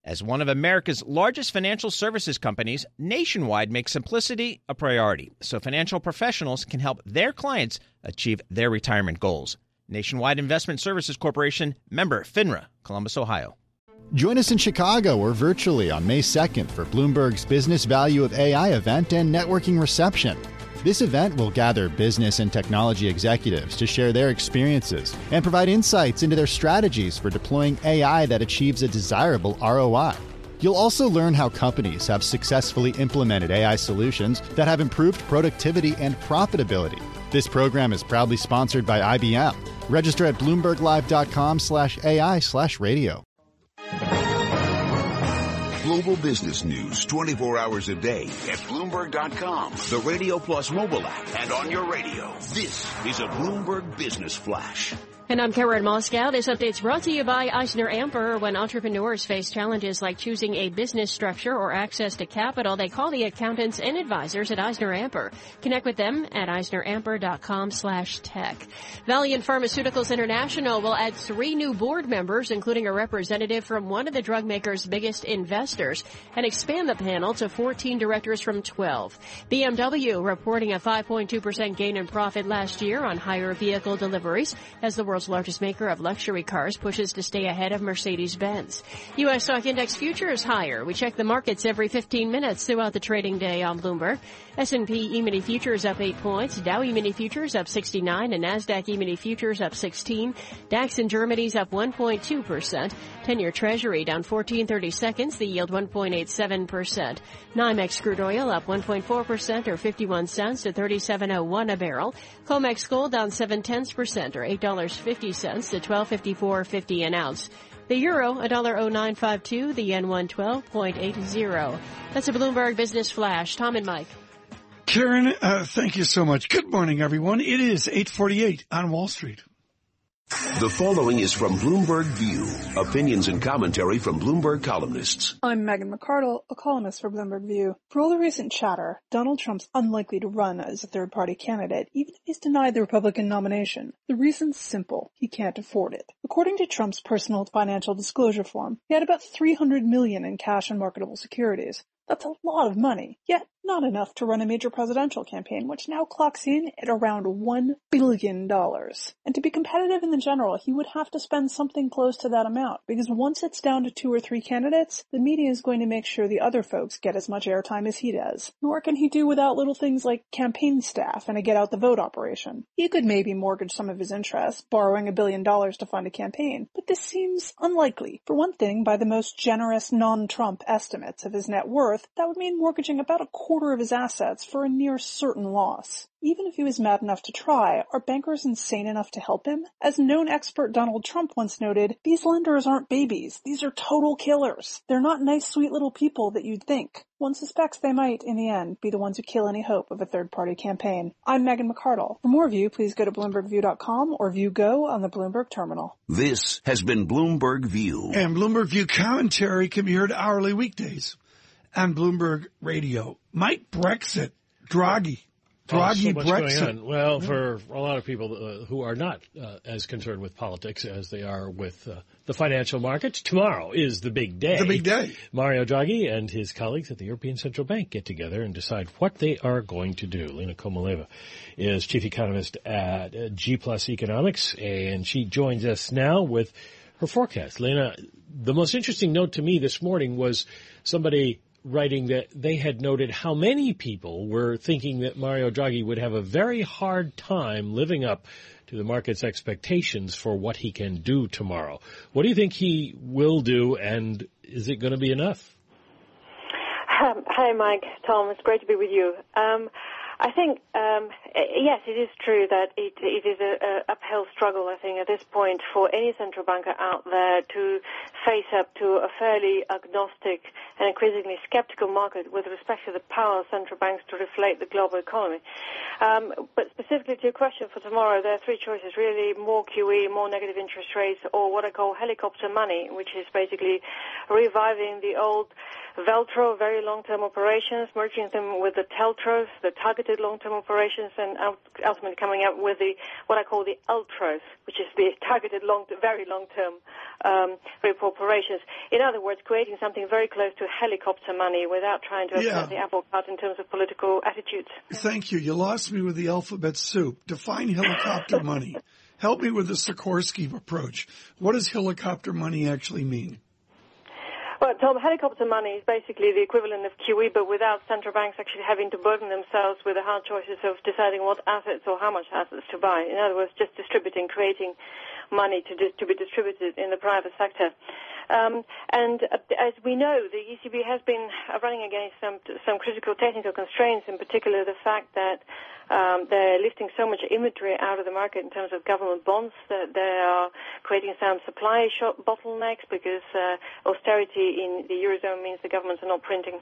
As one of America's largest financial services companies, Nationwide makes simplicity a priority so financial professionals can help their clients achieve their retirement goals. Nationwide Investment Services Corporation, member FINRA, Columbus, Ohio. Join us in Chicago or virtually on May 2nd for Bloomberg's Business Value of AI event and networking reception. This event will gather business and technology executives to share their experiences and provide insights into their strategies for deploying AI that achieves a desirable ROI. You'll also learn how companies have successfully implemented AI solutions that have improved productivity and profitability. This program is proudly sponsored by IBM. Register at bloomberglive.com/AI/radio. Global business news 24 hours a day at Bloomberg.com, the Radio Plus mobile app, and on your radio. This is a Bloomberg Business Flash. And I'm Karen Moscow. This update's brought to you by EisnerAmper. When entrepreneurs face challenges like choosing a business structure or access to capital, they call the accountants and advisors at EisnerAmper. Connect with them at EisnerAmper.com/tech. Valiant Pharmaceuticals International will add 3 new board members, including a representative from one of the drug maker's biggest investors, and expand the panel to 14 directors from 12. BMW reporting a 5.2% gain in profit last year on higher vehicle deliveries as the world's largest maker of luxury cars pushes to stay ahead of Mercedes-Benz. U.S. stock index futures higher. We check the markets every 15 minutes throughout the trading day on Bloomberg. S&P E-mini futures up 8 points. Dow E-mini futures up 69 and NASDAQ E-mini futures up 16. DAX in Germany's up 1.2%. 10-year Treasury down 14.30 seconds. The yield 1.87%. NYMEX crude oil up 1.4% or 51 cents to $37.01 a barrel. COMEX gold down 0.7% or $8.50 to $12.54.50 an ounce. The euro, $1.0952, the yen 112.80. That's a Bloomberg Business Flash. Tom and Mike. Karen, thank you so much. Good morning, everyone. It is 8:48 on Wall Street. The following is from Bloomberg View. Opinions and commentary from Bloomberg columnists. I'm Megan McArdle, a columnist for Bloomberg View. For all the recent chatter, Donald Trump's unlikely to run as a third-party candidate, even if he's denied the Republican nomination. The reason's simple. He can't afford it. According to Trump's personal financial disclosure form, he had about $300 million in cash and marketable securities. That's a lot of money, yet not enough to run a major presidential campaign, which now clocks in at around $1 billion. And to be competitive in the general, he would have to spend something close to that amount, because once it's down to 2 or 3 candidates, the media is going to make sure the other folks get as much airtime as he does. Nor can he do without little things like campaign staff and a get-out-the-vote operation. He could maybe mortgage some of his interests, borrowing $1 billion to fund a campaign, but this seems unlikely. For one thing, by the most generous non-Trump estimates of his net worth, that would mean mortgaging about a quarter of his assets for a near certain loss. Even if he was mad enough to try, are bankers insane enough to help him? As known expert Donald Trump once noted, these lenders aren't babies. These are total killers. They're not nice, sweet little people that you'd think. One suspects they might, in the end, be the ones who kill any hope of a third-party campaign. I'm Megan McArdle. For more View, please go to BloombergView.com or View Go on the Bloomberg terminal. This has been Bloomberg View. And Bloomberg View commentary can be heard hourly weekdays on Bloomberg Radio. Mike, Brexit, Draghi. So much Brexit. going on. Well, for a lot of people who are not as concerned with politics as they are with the financial markets, tomorrow is the big day. The big day. Mario Draghi and his colleagues at the European Central Bank get together and decide what they are going to do. Lena Komoleva is chief economist at G Plus Economics, and she joins us now with her forecast. Lena, the most interesting note to me this morning was somebody writing that they had noted how many people were thinking that Mario Draghi would have a very hard time living up to the market's expectations for what he can do tomorrow. What do you think he will do, and is it going to be enough? Hi, Mike, Tom. It's great to be with you. I think, yes, it is true that it is an uphill struggle, I think, at this point for any central banker out there to face up to a fairly agnostic and increasingly skeptical market with respect to the power of central banks to reflate the global economy. But specifically to your question for tomorrow, there are 3 choices, really: more QE, more negative interest rates, or what I call helicopter money, which is basically reviving the old VELTRO, very long-term operations, merging them with the TELTROs, the targeted long-term operations, and ultimately coming up with what I call the ULTROs, which is the targeted very long-term repo operations. In other words, creating something very close to helicopter money without trying to upset the apple cart in terms of political attitudes. Thank you. You lost me with the alphabet soup. Define helicopter money. Help me with the Sikorsky approach. What does helicopter money actually mean? Well, Tom, helicopter money is basically the equivalent of QE, but without central banks actually having to burden themselves with the hard choices of deciding what assets or how much assets to buy. In other words, just creating money to be distributed in the private sector. And as we know, the ECB has been running against some critical technical constraints, in particular the fact that they're lifting so much inventory out of the market in terms of government bonds that they are creating some supply bottlenecks because austerity in the Eurozone means the governments are not printing.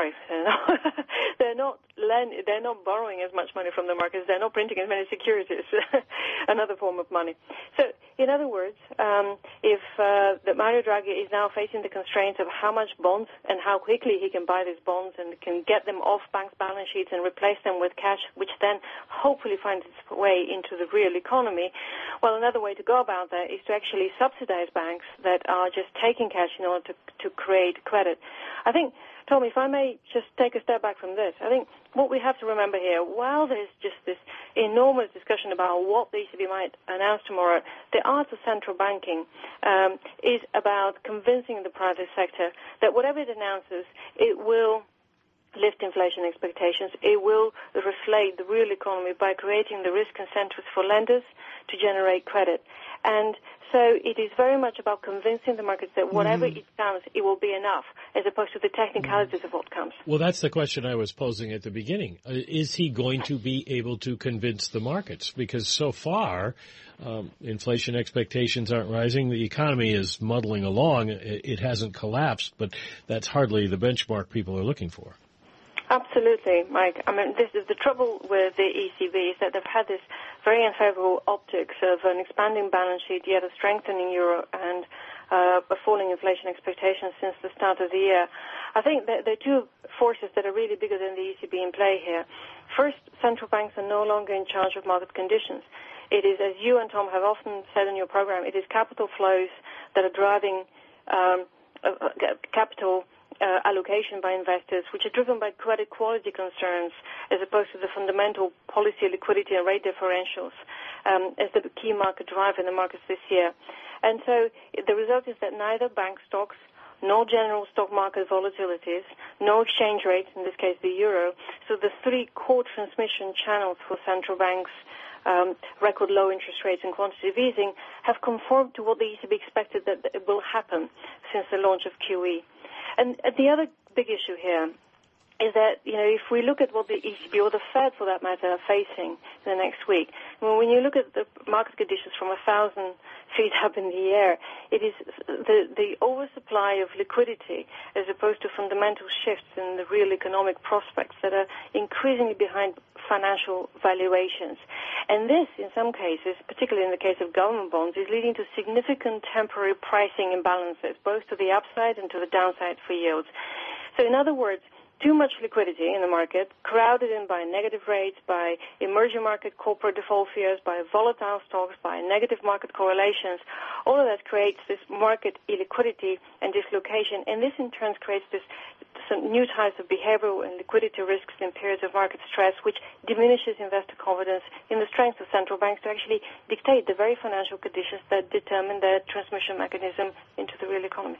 They're not borrowing as much money from the markets. They're not printing as many securities, another form of money. So, in other words, if that Mario Draghi is now facing the constraints of how much bonds and how quickly he can buy these bonds and can get them off banks' balance sheets and replace them with cash, which then hopefully finds its way into the real economy, well, another way to go about that is to actually subsidize banks that are just taking cash in order to create credit. I think, Tom, if I may just take a step back from this, I think what we have to remember here, while there's just this enormous discussion about what the ECB might announce tomorrow, the art of central banking is about convincing the private sector that whatever it announces, it will lift inflation expectations. It will reflate the real economy by creating the risk incentives for lenders to generate credit. And so it is very much about convincing the markets that whatever it comes, it will be enough, as opposed to the technicalities of what comes. Well, that's the question I was posing at the beginning. Is he going to be able to convince the markets? Because so far, inflation expectations aren't rising. The economy is muddling along. It hasn't collapsed, but that's hardly the benchmark people are looking for. Absolutely, Mike. I mean, this is the trouble with the ECB is that they've had this very unfavorable optics of an expanding balance sheet, yet a strengthening euro and a falling inflation expectations since the start of the year. I think that there are two forces that are really bigger than the ECB in play here. First, central banks are no longer in charge of market conditions. It is, as you and Tom have often said in your program, it is capital flows that are driving capital allocation by investors, which are driven by credit quality concerns as opposed to the fundamental policy, liquidity, and rate differentials as the key market driver in the markets this year. And so the result is that neither bank stocks, no general stock market volatilities, no exchange rates, in this case the euro, so the three core transmission channels for central banks, record low interest rates and quantitative easing, have conformed to what the ECB expected that it will happen since the launch of QE. And the other big issue here is that, if we look at what the ECB or the Fed, for that matter, are facing in the next week, when you look at the market conditions from 1,000 feet up in the air, it is the oversupply of liquidity as opposed to fundamental shifts in the real economic prospects that are increasingly behind financial valuations. And this, in some cases, particularly in the case of government bonds, is leading to significant temporary pricing imbalances, both to the upside and to the downside for yields. So in other words, too much liquidity in the market, crowded in by negative rates, by emerging market corporate default fears, by volatile stocks, by negative market correlations, all of that creates this market illiquidity and dislocation, and this in turn creates some new types of behavioral and liquidity risks in periods of market stress, which diminishes investor confidence in the strength of central banks to actually dictate the very financial conditions that determine their transmission mechanism into the real economy.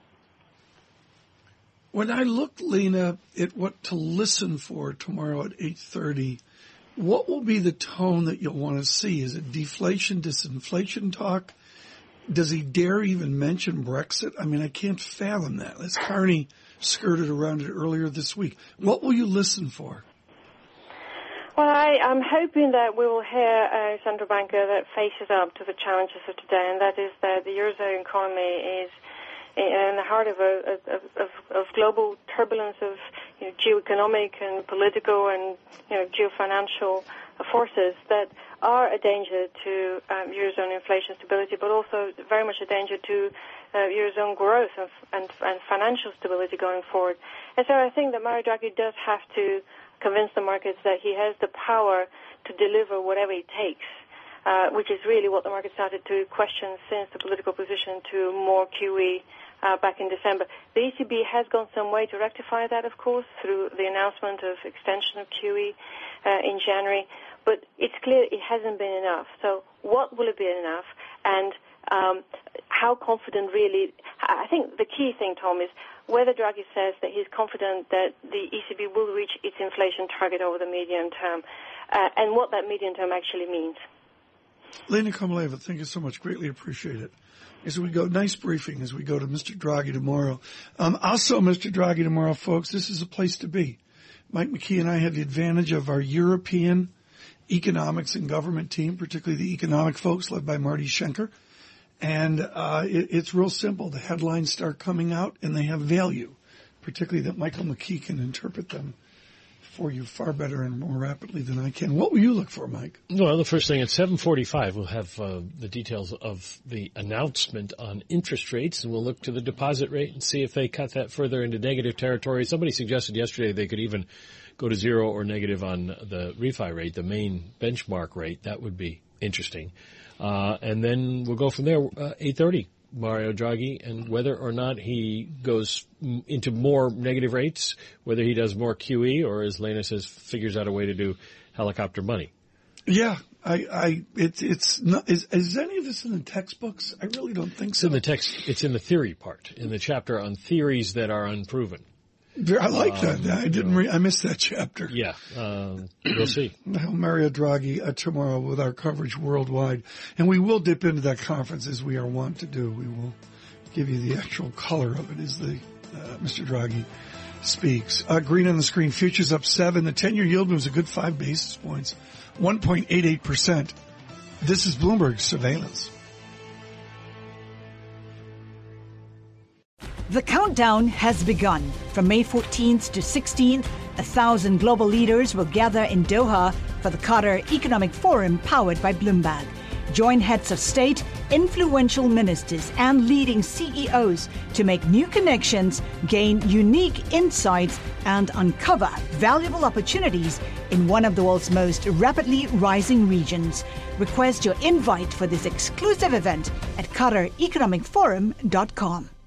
When I look, Lena, at what to listen for tomorrow at 8:30, what will be the tone that you'll want to see? Is it deflation, disinflation talk? Does he dare even mention Brexit? I mean, I can't fathom that. Liz Carney skirted around it earlier this week. What will you listen for? Well, I'm hoping that we will hear a central banker that faces up to the challenges of today, and that is that the Eurozone economy is in the heart of global turbulence of geoeconomic and political and geofinancial forces that are a danger to Eurozone inflation stability, but also very much a danger to Eurozone growth and financial stability going forward. And so I think that Mario Draghi does have to convince the markets that he has the power to deliver whatever it takes, which is really what the market started to question since the political position to more QE back in December. The ECB has gone some way to rectify that, of course, through the announcement of extension of QE in January. But it's clear it hasn't been enough. So what will it be enough? And how confident really? I think the key thing, Tom, is whether Draghi says that he's confident that the ECB will reach its inflation target over the medium term, and what that medium term actually means. Lena Komoleva, thank you so much. Greatly appreciate it. As we go, nice briefing as we go to Mr. Draghi tomorrow. Also, Mr. Draghi tomorrow, folks, this is a place to be. Mike McKee and I have the advantage of our European economics and government team, particularly the economic folks led by Marty Schenker. And it's real simple. The headlines start coming out, and they have value, particularly that Michael McKee can interpret them for you far better and more rapidly than I can. What will you look for, Mike? Well, the first thing at 7:45, we'll have the details of the announcement on interest rates, and we'll look to the deposit rate and see if they cut that further into negative territory. Somebody suggested yesterday they could even go to zero or negative on the refi rate, the main benchmark rate. That would be interesting. And then we'll go from there, 8:30. Mario Draghi, and whether or not he goes into more negative rates, whether he does more QE, or as Lena says, figures out a way to do helicopter money. Yeah, it's not. Is any of this in the textbooks? I really don't think so. It's in the text. It's in the theory part, in the chapter on theories that are unproven. I like that. I missed that chapter. Yeah, we'll see. Mario Draghi tomorrow with our coverage worldwide. And we will dip into that conference as we are wont to do. We will give you the actual color of it as Mr. Draghi speaks. Green on the screen, futures up 7. The 10-year yield moves a good 5 basis points, 1.88%. This is Bloomberg Surveillance. The countdown has begun. From May 14th to 16th, 1,000 global leaders will gather in Doha for the Qatar Economic Forum powered by Bloomberg. Join heads of state, influential ministers, and leading CEOs to make new connections, gain unique insights, and uncover valuable opportunities in one of the world's most rapidly rising regions. Request your invite for this exclusive event at QatarEconomicForum.com.